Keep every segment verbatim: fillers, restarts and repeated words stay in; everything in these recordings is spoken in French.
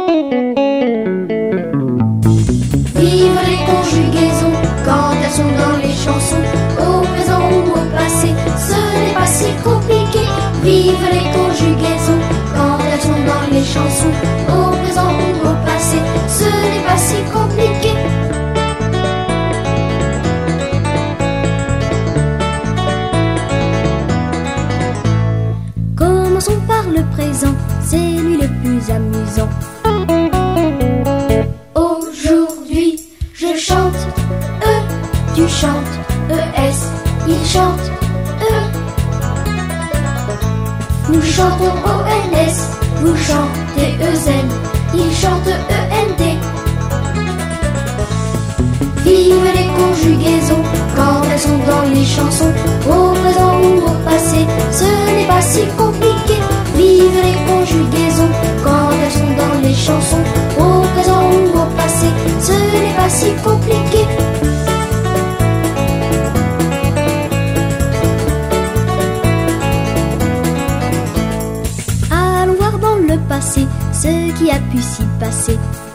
Vive les conjugaisons quand elles sont dans les chansons, au présent ou au passé, ce n'est pas si compliqué. Vive les conjugaisons quand elles sont dans les chansons, au présent ou au passé, ce n'est pas si compliqué. Commençons par le présent, c'est lui le plus amusant. Aujourd'hui, je chante E, tu chantes E S, il chante E. Nous chantons O N S, vous chantez E Z, il chante E N D. Vive les conjugaisons quand elles sont dans les chansons, au présent ou au passé, ce n'est pas si compliqué. Vive les conjugaisons quand elles sont dans les chansons, au présent ou au passé, ce n'est pas si compliqué. Allons voir dans le passé ce qui a pu s'y passer.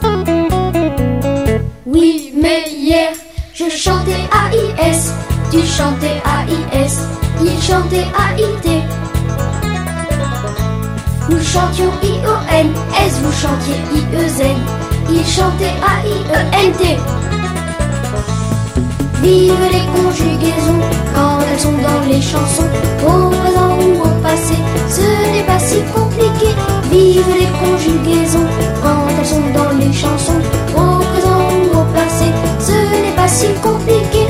Oui, mais hier, je chantais A I S, tu chantais A I S, il chantait A I T. Nous chantions I O N S, vous chantiez I E Z, il chantait A I E N T. Vive les conjugaisons quand elles sont dans les chansons, au présent ou au passé, ce n'est pas si compliqué. Vive les conjugaisons quand elles sont dans les chansons, au présent ou au passé, ce n'est pas si compliqué.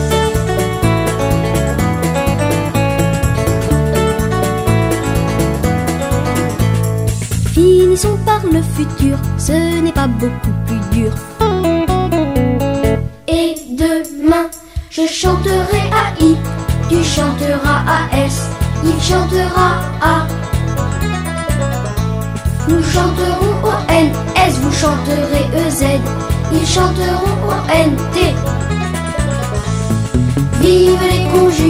Finissons par le futur, ce n'est pas beaucoup plus dur. Et demain, je chanterai A I, tu chanteras A S, il chantera A. Nous chanterons O N S, vous chanterez E Z, ils chanteront O N T. Vive les conjugaisons